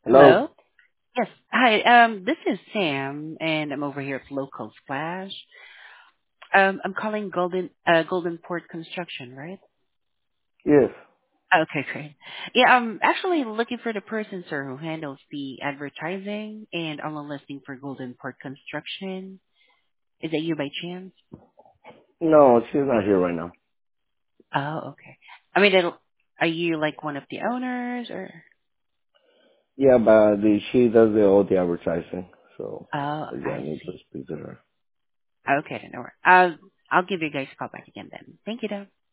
Hello. Hello? Yes. Hi, this is Sam, and I'm over here at Local Splash. I'm calling Golden Port Construction, right? Yes. Okay, great. Yeah, I'm actually looking for the person, sir, who handles the advertising and online listing for Golden Port Construction. Is that you by chance? No, she's not here right now. Oh, okay. I mean, are you like one of the owners, or? Yeah, but she does all the advertising, Oh, so yeah, I I need to see. speak to her. Okay, then, no worries. I'll give you guys a call back again then. Thank you, though.